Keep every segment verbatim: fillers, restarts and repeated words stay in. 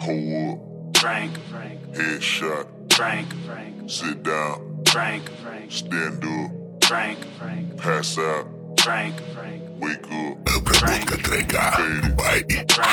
Pull up, Frank, headshot, Frank, sit down, Frank, stand up, Frank, pass out, Frank, wake up, Обработка трека by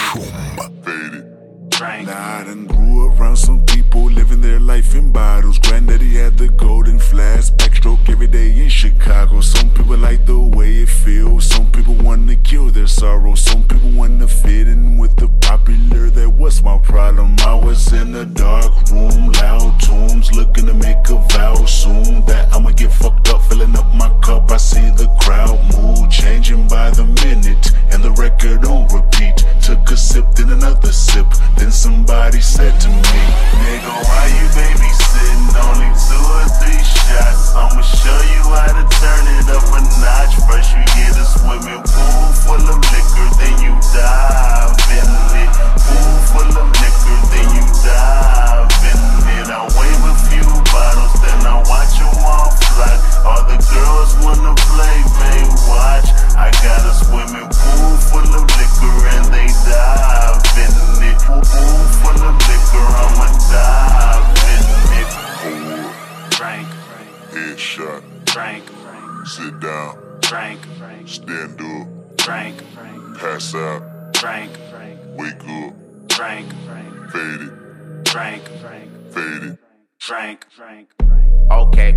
Шум. fade it. Frank. Nah, I done grew around some people living their life in bottles. Granddaddy had the golden flask, backstroke every day in Chicago. Some people like the way it feels. Some people wanna kill their sorrow. Some people wanna fit in with the popular. That was my problem. I was in a dark room, loud tunes, looking to make a vow soon that I'ma get fucked up, filling up my cup. I see the crowd mood changing by the minute, and the record on repeat. Took a sip, then another sip. Then somebody said to me, nigga, why you babysitting? Only two or three shots. I'ma show you how to turn it up a notch. First you get a swimming pool full of liquor, then you dive in it. Pool full of liquor, then you dive in it. I wave a few bottles, then I watch them all fly. All the girls wanna play, man, watch. I got a swimming pool full of liquor and they dive in it. Pool full of liquor, I'ma dive in it. Pull up, Frank, headshot, Frank, sit down, Frank, stand up, Frank, pass out, Frank, wake up, Frank, fade it, Frank, fade it. Frank, Frank. Okay,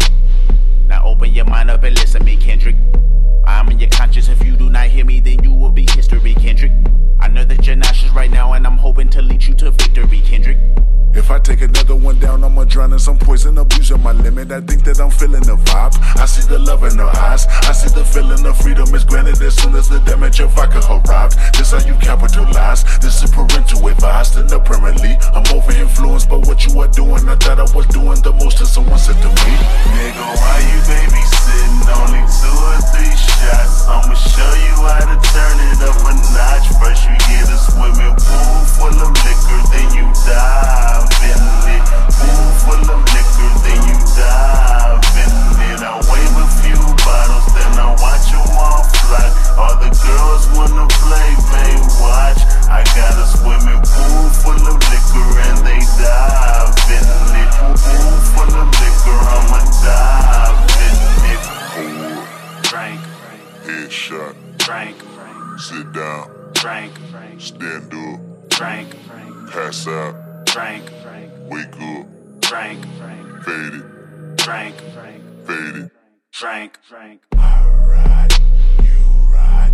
now open your mind up and listen to me, Kendrick. I'm in your conscience. If you do not hear me, then you will be history, Kendrick. I know that you're nauseous right now, and I'm hoping to lead you to victory, Kendrick. If I take another one down, I'ma drown in some poison, abusing my limit. I think that I'm feeling the vibe. I see the love in her eyes. I see the feeling of freedom is granted as soon as the damage of vodka arrived. This how you capitalize. This is parental advice. And apparently, I'm over influenced by what you are doing. I thought I was doing the most, and someone said to me, nigga, why you babysitting? Only two or three shots. I'ma show you how to turn it up a notch. First you get a swimming pool full of liquor, then you dive in it. Pool full of liquor, then you dive in it. I wave a few bottles, then I watch them all fly. All the girls wanna play, man, watch. I got a swimming pool full of liquor and they dive in it. Pool full of liquor, I'ma dive in it. Pull up, Frank, headshot, Frank, sit down, Frank, stand up, Frank, pass out, Frank, wake up, Frank, fade it, Frank, fade it. Frank, Frank. I ride, you ride,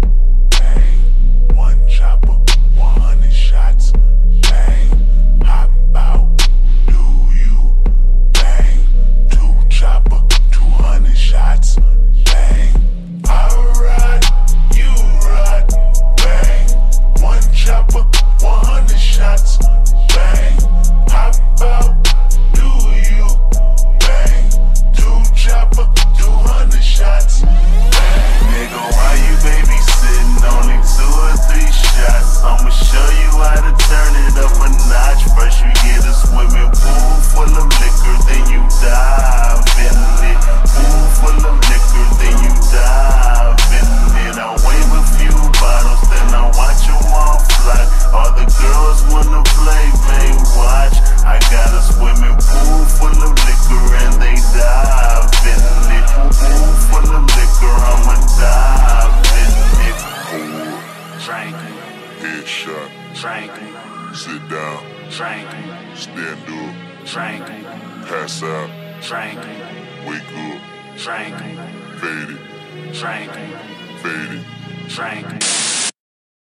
bang. One chopper, one hundred shots, bang. Hop out, do you, bang. Two chopper, two hundred shots, bang. I ride, you ride, bang. One chopper, one hundred shots, bang. Hop out, do you, bang. Two chopper, two hundred shots, bang. Nigga, why you babysitting? Only two or three shots. I'ma show you how to turn it up a notch. First you get a swimming pool full of liquor, then you dive in it. Pool full of liquor, then you dive in it. I wave a few bottles, then I watch them all fly. All the girls wanna play, man, watch. I got a swimming pool full of liquor and they dive in it. Pool full of liquor, I'ma dive in it. Pull up, Frank, headshot, Frank, sit down, Frank, stand up, Frank, pass out, Frank, wake up, Frank, fade it, Frank, fade it. Frank.